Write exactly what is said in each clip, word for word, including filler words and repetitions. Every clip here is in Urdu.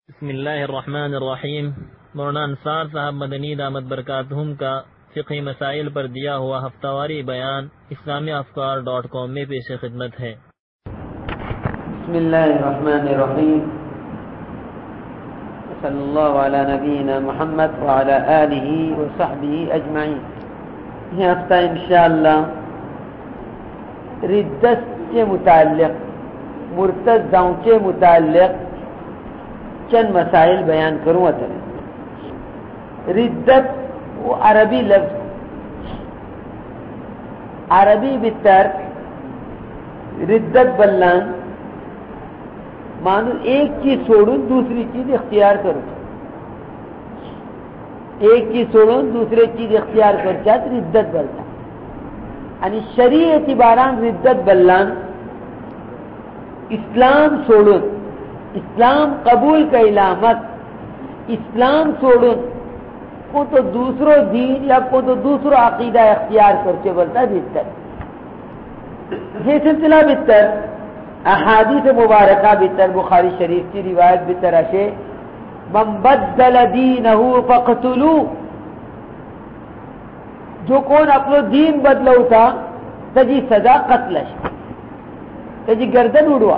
بسم اللہ الرحمن الرحیم۔ مولانا انصار صاحب مدنی دامت برکاتہم کا فقہی مسائل پر دیا ہوا ہفتہ واری بیان اسلامی افکار ڈاٹ کام میں پیش خدمت ہے۔ بسم اللہ الرحمن الرحیم، صلی اللہ علی نبینا محمد وعلی آلہ وصحبہ اجمعین۔ یہ ہفتہ انشاءاللہ ردت کے متعلق، مرتدوں کے متعلق چند مسائل بیان کروں۔ ردت وہ عربی لفظ، عربی بتر ردت بلان مانو ایک چیز چھوڑوں دوسری چیز اختیار کرو، ایک چیز چھوڑوں دوسری چیز اختیار کر چاہت ردت بلتا، یعنی شرعی اعتباران ردت بلان اسلام چھوڑوں، اسلام قبول کا علامت، اسلام چھوڑوں کو تو دوسرو دین یا کو تو دوسرو عقیدہ اختیار کر کے بولتا بہتر۔ یہ سلسلہ بہتر احادیث مبارکہ بہتر بخاری شریف کی روایت بہتر اشے من بدل دینہ فقتلو، جو کون اپنا دین بدلو تھا تجی سزا قتل ہے، تجی گردن اڑوا۔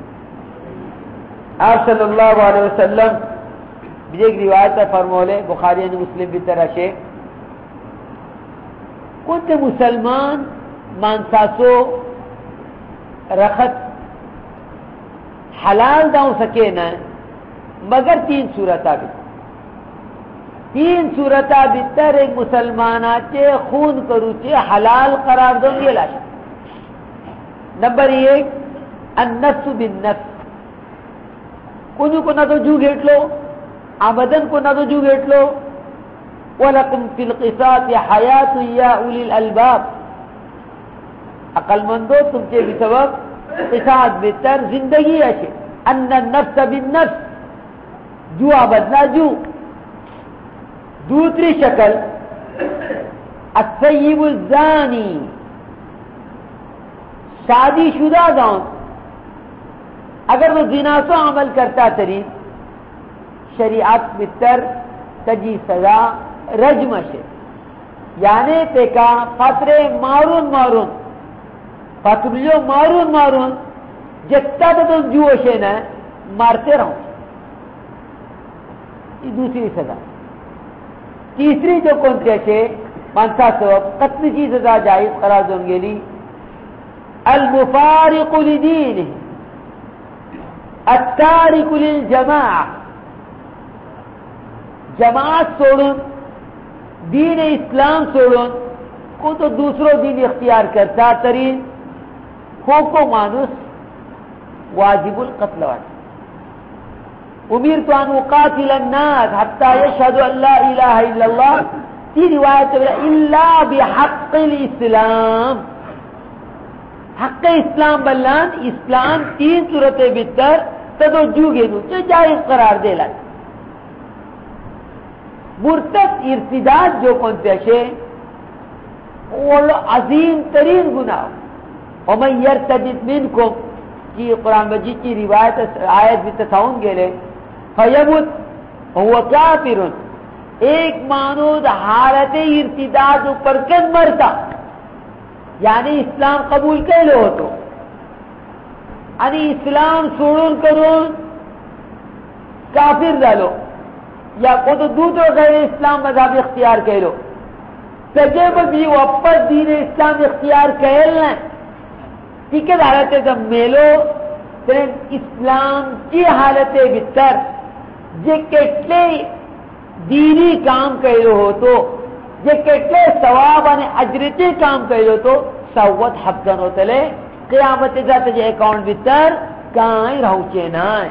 آپ صلی اللہ علیہ وسلم ایک روایت فرمولے بخاری نے مسلم بھی طرح سے کچھ مسلمان مانساسو رخت حلال داؤں سکے نہ مگر تین صورتہ بھی، تین صورتہ بہتر ایک مسلمانہ چے خون کرو چے حلال قرار دوں گے لاش۔ نمبر ایک النفس بالنفس، کنو کو نہ تو جو گھیٹ لو، آمدن کو نہ تو جو گھیٹ لو۔ وَلَكُمْ فِي الْقِصَاصِ حَيَاةٌ يَا أُولِي الْأَلْبَابِ، عقل مندو تم کے بھی سبب قصاص بہتر زندگی ہے۔ ان النفس بالنفس، جو آبدنا جو۔ دوسری شکل الثیب الزانی، شادی شدہ گاؤں اگر وہ زنا سو عمل کرتا تری شریعت بتر تجی سزا رجم ہے، یعنی پیکا فطرے مارون مارون فطریو مارون مارون جتا تو جو ہے نا مارتے رہو، یہ دوسری سزا۔ تیسری جو کون سے پانچا سبب قتل کی سزا جائز قرار دوں گے لی المفارق لدینہ التارک للجماع، جماعت چھوڑوں دین اسلام چھوڑوں کو تو دوسروں دین اختیار کرتا ترین ہو کو مانوس واجب القتل واجب۔ امرت ان اقاتل الناس حتى يشهدوا ان لا الہ الا اللہ، تی روایت الا بحق الاسلام، حق اسلام بلان اسلام تین صورتیں بہتر تدو جو گینو چے جائز قرار دے لائے۔ مرتد ارتداد جو کون پیشے وہ عظیم ترین گناہ، ومن یرتد منکم کی قرآن مجید کی روایت آیت بھی تساؤن گے فیمت هو کافر، ایک مانود حالت ارتداد پر کن مرتا، یعنی اسلام قبول کے لو تو یعنی اسلام چھوڑون کرون کافر ڈالو یا کو تو دوسروں غیر اسلام مذہب اختیار کہہ لو، تجب بھی واپس دین اسلام اختیار کہل لیں ٹھیک ہے۔ حالت جب میلو ترین اسلام کی حالت بہتر جے کٹلے دینی کام کہہ لو ہو تو جے کٹلے ثواب یعنی اجرتی کام کہہ لو تو سوت حقن ہوتا لے قیامت ذات جے اکاؤنٹ بہتر کائیں رہو چینا ہے۔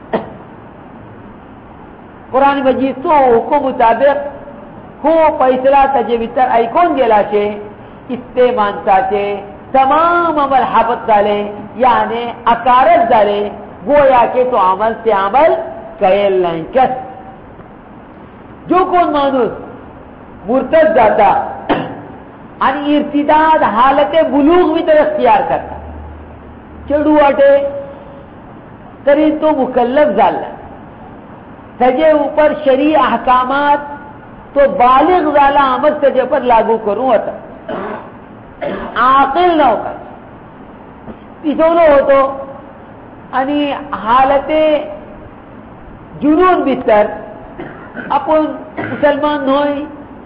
قرآن مجید تو حکم مطابق ہو فیصلہ تجے بہتر ایکون گیلا چھے استے مانتا چھے تمام عمل حبت ڈالے یعنی اکارت ڈالے گویا کہ تو عمل سے عمل کہل لائن کس۔ جو کون مانوس مرتد جاتا ان ارتداد حالت بلوغ بھی تر اختیار کرتا چڑو اٹے تری تو مکلف زال تجھے اوپر شرعی احکامات تو بالغ والا آمد تجھے پر لاگو کروں ہوتا عاقل نہ ہوگا پیسولو ہو تو یعنی حالت جنون بستر اپن مسلمان ہوئی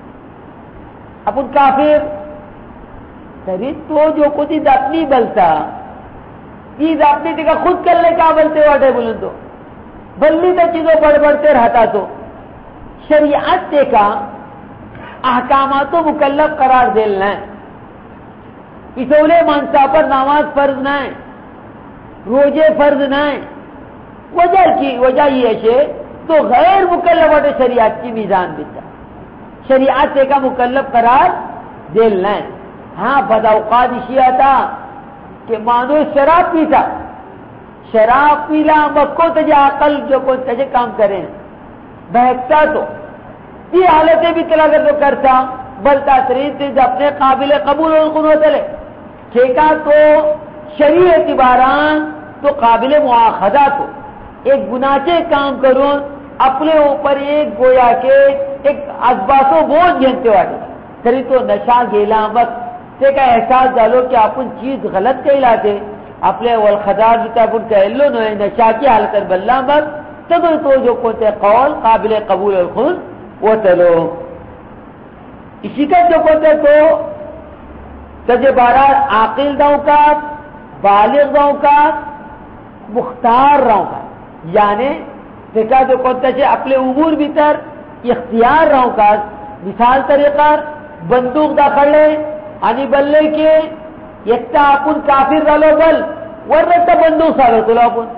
اپن کافر تری تو جو کچھ اپنی بلتا چیز اپنی دیکھا خود کرنے کا بلتے واٹے بولن تو بلنی تو چیزوں بڑھ بڑھتے رہتا تو شریعت دیکھا احکامات و مکلف قرار دینا ہے پیسولے مانسا پر نماز فرض نہ ہے روزے فرض نہ ہے وجہ کی وجہ یہ ہے تو غیر مکلف واٹے شریعت کی میزان دیتا شریعت دیکھا مکلف قرار دینا ہے. ہاں بد اوقات اسی آتا کہ مانو شراب پیتا شراب پیلا مکو تجھے عقل جو کو تجھے کام کرے بہکتا تو یہ حالتیں بھی تلا کر تو کرتا بلتا ترین تجھے اپنے قابل قبول اور چلے ٹھیکا تو شرعی اعتباران تو قابل مواخذہ تو ایک گناہ کے کام کروں اپنے اوپر ایک گویا کے ایک ازباس و بوجھ جھنتے والے کری تو نشہ گیلا مت سے کا احساس ڈالو کہ اپن چیز غلط کہلاتے اپنے والخدار جتا اپن کہلو نوے نشہ کی حالت بلّہ مت تب تو جو کوتے قول قابل قبول اور خود وہ تلو اسی کا جو کوتے تو تجبارات عاقل دوکات بالغ دوکات مختار روکات یعنی دیکھا جو کوتے چھے اپنے امور بیتر اختیار روکات مثال طریقہ بندوق داخل لے آنی بلے کے یکتا اپن کافر رلو بل ورنتا بندوق سالو تلو اپن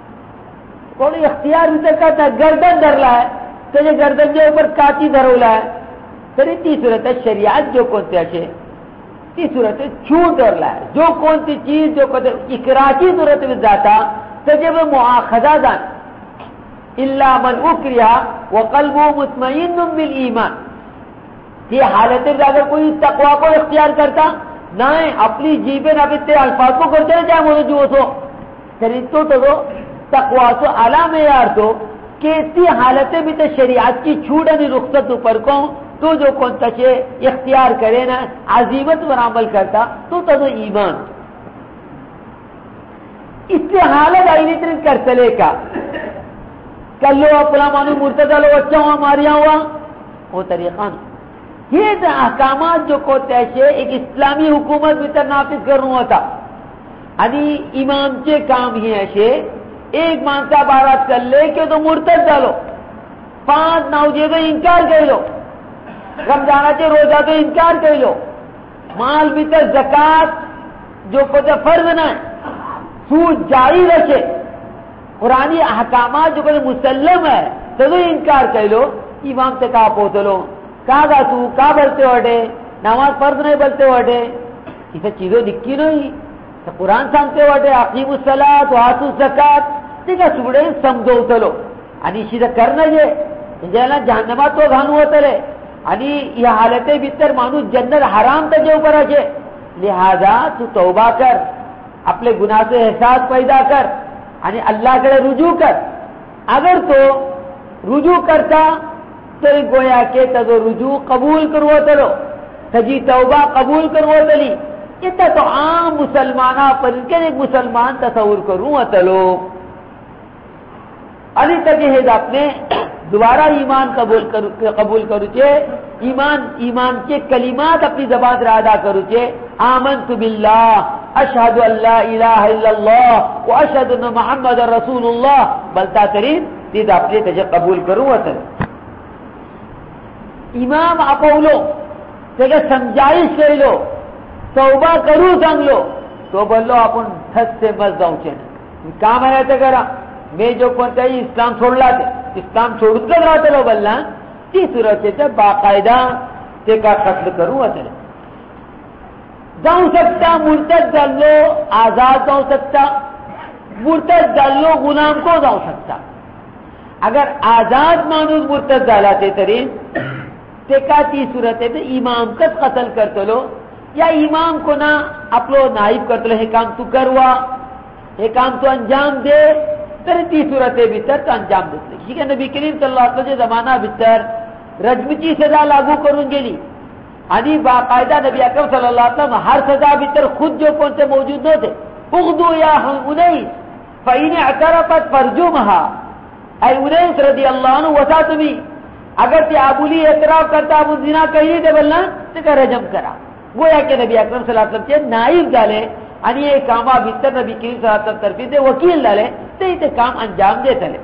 کوئی اختیار بیتر کہتا گردن در لائے تجھے گردن جو اوپر کاچی دھرو لائے پھر تی صورت شریعت جو کونتے اچھے تی صورت چھوٹ در لائے جو کونتی چیز جو کونتے اکراچی صورت میں جاتا تجھے وہ مؤاخذہ دان اللہ من اکریہ وقلبو مطمئن بالایمان یہ حالت میں اگر کوئی تقوی کو اختیار کرتا نہ اپنی جیبیں نہ بیتے الفاظ کو کرتے رہے چاہے مجھے جو سو تو تو تقوی سو اعلیٰ معیار تو کہ اسی حالت میں تو شریعت کی چھوٹ نہیں رخصت اوپر کو تو جو کون تچے اختیار کرے نا عظیمت پر عمل کرتا تو تو ایمان اس سے حالت آئی ترین کر چلے کا کل لو اپنا مانو مرتدہ لو اچھا ہوا ماریا ہوا وہ طریقہ یہ احکامات جو کو تیشے ایک اسلامی حکومت بھی نافذ کرنا ہوتا یعنی امام کے کام ہی ایسے ایک مانسا بارات کر لے کہ تو مرتد ڈالو پانچ نوجے تو انکار کر لو رمضانہ کے روزہ تو انکار کر لو مال بھی تو زکات جو کو فرض نہ ہے سود جاری رکھے قرآنی احکامات جو کہ مسلم ہے تو انکار کر لو امام سے کہا پوچھ لو کہا گا تو کہا بلتے وڈے نماز فرض نہیں بلتے وڈے اسے چیزوں دکھی نہیں تو قرآن سانگتے وڈے عقیم الصلاۃ وآتوا الزکات دیکھا سبڑے سمجھو اتلو یعنی اسی سے کرنا یہ جہاں جہنما تو گھانو اتلے یعنی یہ حالتیں بہتر مانو جنت حرام تجھے اوپر رکھے لہذا تو توبہ کر اپنے گناہ سے احساس پیدا کر یعنی اللہ کے رجوع کر اگر تو رجوع کرتا تو گویا کہ تجھے رجوع قبول کرو تلو تجھی توبہ قبول کرو تلی اتنا تو عام مسلمانہ پر کے ایک مسلمان تصور کروں تلو علی تک یہ اپنے دوبارہ ایمان قبول کرو قبول کرو چے ایمان ایمان کے کلمات اپنی زبان سے ادا کرو چے آمنت باللہ اشہد ان لا الہ الا اللہ و اشہد ان محمد رسول اللہ بلتا ترین تید اپنے تجھے قبول کروں تلو امام اپولو تجھے سمجھائش کر لو توبہ کرو سنگ لو تو بولو اپن تھس سے مز جاؤں چین کام ہے تو کرا میں جو کون چاہیے اسلام چھوڑ لاتے اسلام چھوڑ کر رہا تلو بلنا تی صورت سے باقاعدہ تے کا قتل کروں اتلو جاؤں سکتا مرتد ڈال لو آزاد جاؤں سکتا مرتد ڈال لو غلام کو جاؤں سکتا اگر آزاد مانوس مرتد ڈالاتے ترین کا تی صورت ہے تو امام کس قتل کرتے لو یا امام کو نہ اپلو نائب کرتے لو یہ کام تو کروا یہ کام تو انجام دے تی صورت بہتر تو انجام دیتے ٹھیک ہے. نبی کریم صلی اللہ علیہ وسلم زمانہ بہتر رجمچی سزا لاگو کروں گی انی باقاعدہ نبی اکرم صلی اللہ علیہ وسلم ہر سزا بہتر خود جو کون سے موجود نہ تھے. اغدو یا انیس فإن اعترفت فرجمها اے انیس رضی اللہ عنہ وسا تمہیں اگر تی ابولی اعتراف کرتا ابو زنا کہی دے بلنا تو کہ رجم کرا. گویا کہ نبی اکرم صلی اللہ علیہ وسلم کے نائب ڈالے انی یہ کاما بہتر نبی کریم صلی اللہ علیہ وسلم طرفی دے وکیل ڈالے تو یہ کام انجام دے چلے.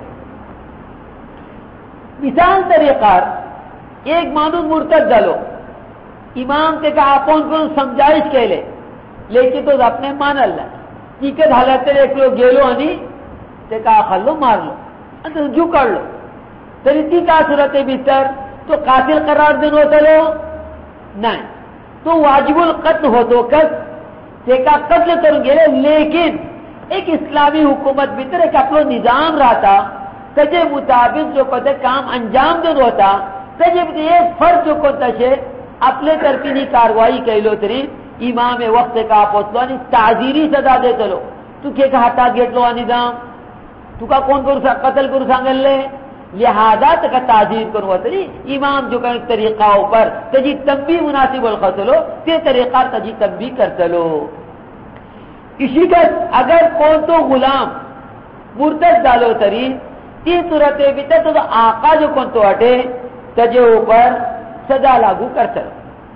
مثال طریقہ ایک مانوس مرتد ڈالو امام کے کہا اپن کو سمجھائش کے لے لیکن تو اپنے مان اللہ ٹیکت حالت ایک لوگ گیلو ہنی تے کہا خلو مار لو تو جو کر لو تری کا صورت بہتر تو قاتل قرار دینو چلو نہیں تو واجب القتل ہو تو کس تے کا قتل کریں گے. لیکن ایک اسلامی حکومت بہتر ایک اپنا نظام رہتا تجھے مطابق جو پتہ کام انجام دینو ہوتا تجھے ایک فرد جو کو تشے اپنے طرفی کاروائی کہ لو تری امام وقت کا پوچھلو تعزیری سزا دے چلو تو کہ ہٹا گیٹ لو نظام تو کا کون کرو قتل کرو سانگل لے لہذا تک تعزیر کرو تری امام جو کہ طریقہ اوپر تجھی تنبیہ مناسب القتلو تے طریقہ تجھی تنبیہ کر چلو. اسی کا اگر کون تو غلام مرتد ڈالو تری تین صورت بہتر تو آقا جو کون تو ہٹے تجھے اوپر سزا لاگو کر چلو.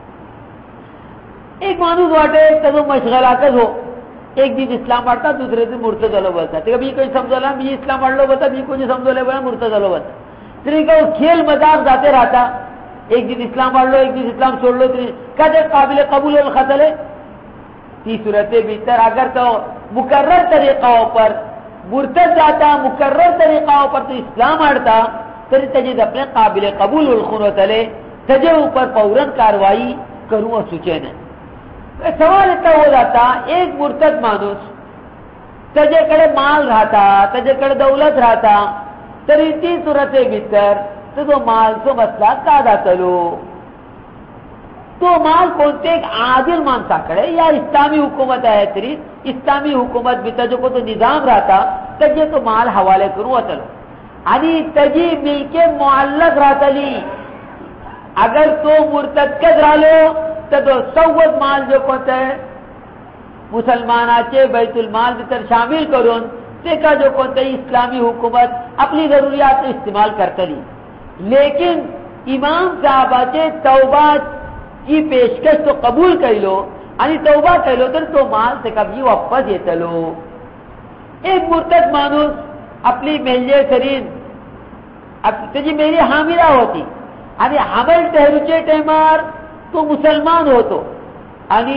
ایک مانوس واٹے تو مشغلہ کر ہو ایک دن اسلام پڑھتا دوسرے دن مرتد لو بولتا کبھی کوئی سمجھو لا بھی اسلام پڑھ لو بتا بھی کوئی سمجھو لے بولا مرتد لو بتا تری کا کھیل مذاق جاتے رہتا ایک دن اسلام پڑھ لو ایک دن اسلام چھوڑ لو تری کہتے قابل قبول القتل ہے. تی صورت بہتر اگر تو مقرر طریقوں پر مرتد جاتا مقرر طریقوں پر تو اسلام ہٹتا تری تجد اپنے قابل قبول الخن تلے تجھے اوپر فوراً کاروائی کروں اور سوچے نہیں. سوال اتنا ہو جاتا ایک مرتد مانوس تجھے کڑے مال رہتا تجھے کڑے دولت رہتا تری تین صورت بہتر تو تو مال تو مسئلہ کادا چلو تو مال کونتے ایک عادل مانسا کڑے یا اسلامی حکومت ہے تری اسلامی حکومت بھی تجھے کو تو نظام رہتا تجھے تو مال حوالے کروں چلو انی تجھی مل کے معلق رہتا لی اگر تو مرتد کد رہ لو تو سوت مال جو کوتا ہے مسلمان آچے بیت المال بتر شامل کرون دیکھا جو کوتا ہے اسلامی حکومت اپنی ضروریات استعمال کرتا لی. لیکن امام صاحب آچے توبہ کی پیشکش تو قبول کر لو یعنی توبہ کر لو تو مال سے کبھی واپس یہ چلو. ایک مرتد مانوس اپنی ملجے سرین تجھی میری حاملہ ہوتی یعنی حمل تحرچے ٹیمار تو مسلمان ہو تو یعنی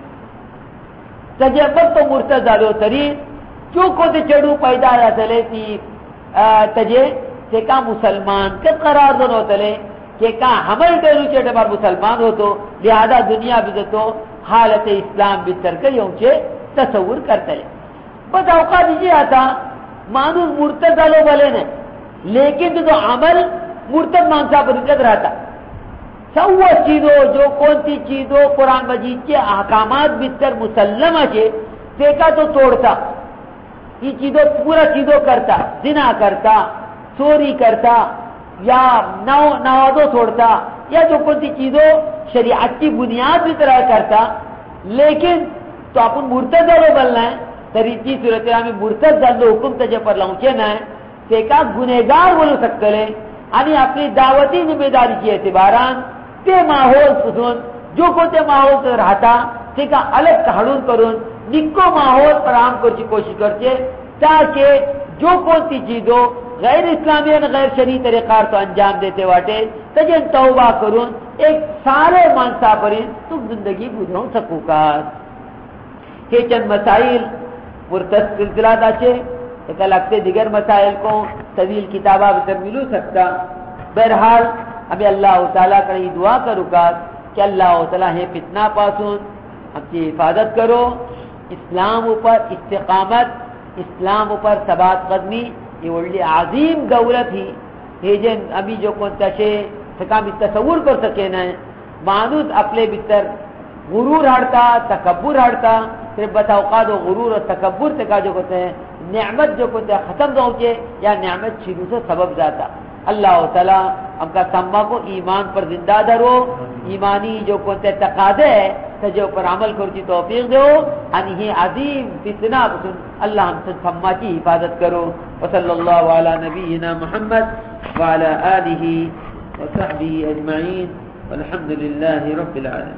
تجربت تو مرتد ڈالو تری جو کو تے چڑو پیدا رہا چلے تھی تجھے تے کا مسلمان کب قرار دونو چلے کہ کا حمل ٹیرو چیٹے بار مسلمان ہو تو لہذا دنیا بھی تو حالت اسلام بہتر کر یونچے تصور کرتے لے. بس اوقات دیجیے آتا مانوس مرتد ڈالو بلے نے لیکن تو عمل مرتد مانسا پر رکت رہتا سو چیزوں جو کون سی چیزوں قرآن مجید کے احکامات بہتر مسلم ہے دیکھا تو توڑتا یہ چیزوں پورا چیزوں کرتا زنا کرتا چوری کرتا یا نوازوں چھوڑتا یا جو کون سی چیزوں شریعت کی بنیاد بھی طرح کرتا لیکن تو اپن مرتد دلو بلنا ہے تریتی صورت میں مرتد دلو حکم تجھے پر لونچے نہ ہے دیکھا گنہگار بولو سکتے لیں یعنی اپنی دعوتی ذمہ داری کی اعتباران تے ماحول سن جو کو تے ماحول سے رہتا تے کا الگ کھڑون کرون نکو ماحول فراہم کرچی کوشش کرچے تاکہ جو کون سی چیزوں غیر اسلامی اور غیر شرعی طریقار تو انجام دیتے واٹے تجھن توبہ کرون ایک سارے مانسا پرین تو زندگی گزروں سکو کار. کہ چند مسائل مرتد سلسلہ داچے ایک لگتے دیگر مسائل کو طویل کتابہ بتر ملو سکتا. بہرحال ابھی اللہ تعالیٰ کا یہ دعا کرو گا کہ اللہ تعالیٰ ہے فتنہ پاسون ہم کی حفاظت کرو اسلام اوپر استقامت اسلام اوپر ثبات قدمی یہ ولی عظیم دولت ہی ہے جن ابھی جو کون تشے سکام تصور کر سکے نہ مانوس اپنے بتر غرور ہڑتا تکبر ہڑتا پھر بس اوقات و غرور و تکبر سے کا جو کہتے ہیں نعمت جو کہتے ہیں ختم نہ ہوچے یا نعمت شروع سے سبب جاتا. اللہ تعالیٰ ہم کا سما کو ایمان پر زندہ دھرو، ایمانی جو کہتے ہیں تقاضے ہے جو پر عمل کرتی توفیق دو، انہی عظیم فتنہ بسن اللہ ہم سے سما کی حفاظت کرو. وصلی اللہ علی نبینا محمد وعلی آلہ وصحبہ اجمعین والحمد للہ رب العالمین.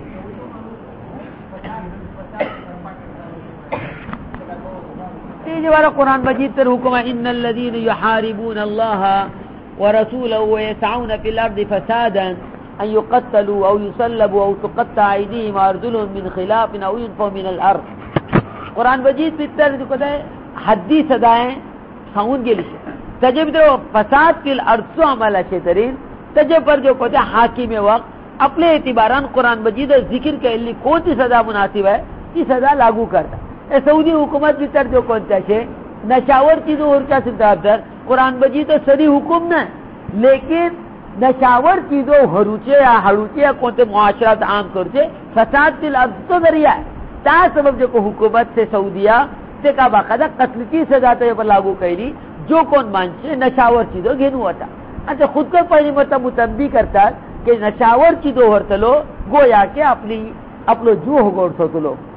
تیجی والا قرآن مجید پر حکم ہے ان الذین یحاربون اللہ ورسولہ ویسعون فی الارض فسادا ان یقتلوا او یصلبوا او تقطع ایدیہم وارجلہم من خلاف او ينفوا من الارض. قرآن مجید پر جو کہتا ہے حدی صدائیں خون کے لیے تجب دو فساد فی الارض عمل شیطرین تجب پر جو کہتا ہے حاکم وقت اپنے اعتباران قرآن مجید ذکر کے لیے کون سی سزا مناسب ہے یہ سزا لاگو کرتا. سعودی حکومت بھی تر جو کون ہے نشاور چیزوں اور کیا سدھار در قرآن مجید تو سری حکم نہ لیکن نشاور چیزوں ہروچے یا ہروچے یا کون معاشرات عام کرچے فساد فی الارض تو ذریعہ ہے تا سبب جو کو حکومت سے سعودیہ سے کا باقاعدہ قتل کی سزا تو پر لاگو کری جو کون مانچے نشاور چیزوں گھنو ہوتا. اچھا خود کو پہلی مرتبہ متنبی کرتا کہ نشاور چیزوں ہر تلو گویا کہ اپنی اپلو جو ہو گوڑ سو تلو